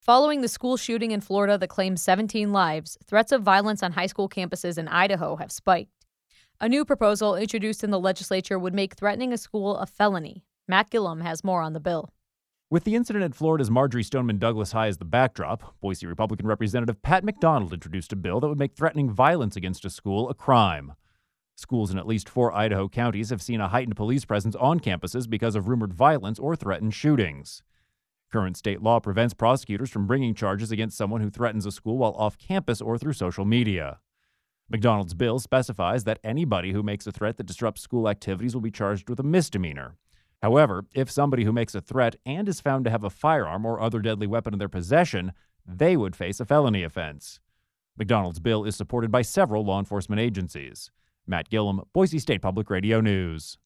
Following the school shooting in Florida that claimed 17 lives, threats of violence on high school campuses in Idaho have spiked. A new proposal introduced in the legislature would make threatening a school a felony. Matt Gillum has more on the bill. With the incident at Florida's Marjory Stoneman Douglas High as the backdrop, Boise Republican Representative Pat McDonald introduced a bill that would make threatening violence against a school a crime. Schools in at least 4 Idaho counties have seen a heightened police presence on campuses because of rumored violence or threatened shootings. Current state law prevents prosecutors from bringing charges against someone who threatens a school while off campus or through social media. McDonald's bill specifies that anybody who makes a threat that disrupts school activities will be charged with a misdemeanor. However, if somebody who makes a threat and is found to have a firearm or other deadly weapon in their possession, they would face a felony offense. McDonald's bill is supported by several law enforcement agencies. Matt Gillum, Boise State Public Radio News.